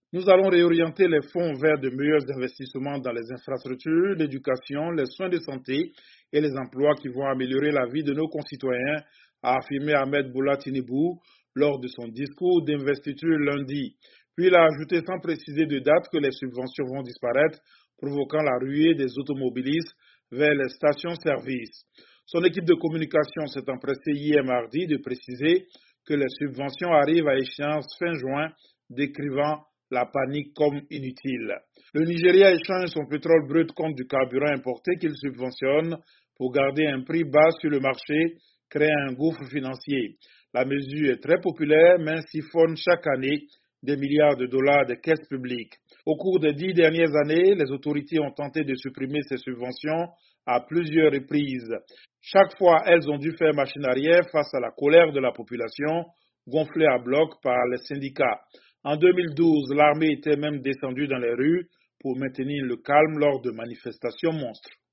Nous allons réorienter les fonds vers de meilleurs investissements dans les infrastructures, l'éducation, les soins de santé et les emplois qui vont améliorer la vie de nos concitoyens, a affirmé Ahmed Boula Tinibou lors de son discours d'investiture lundi. Puis il a ajouté sans préciser de date que les subventions vont disparaître, provoquant la ruée des automobilistes vers les stations-service. Son équipe de communication s'est empressée hier mardi de préciser que les subventions arrivent à échéance fin juin, décrivant la panique comme inutile. Le Nigeria échange son pétrole brut contre du carburant importé qu'il subventionne pour garder un prix bas sur le marché, créant un gouffre financier. La mesure est très populaire, mais siphonne chaque année des milliards de dollars de caisses publiques. Au cours des 10 dernières années, les autorités ont tenté de supprimer ces subventions à plusieurs reprises. Chaque fois, elles ont dû faire machine arrière face à la colère de la population, gonflée à bloc par les syndicats. En 2012, l'armée était même descendue dans les rues pour maintenir le calme lors de manifestations monstres.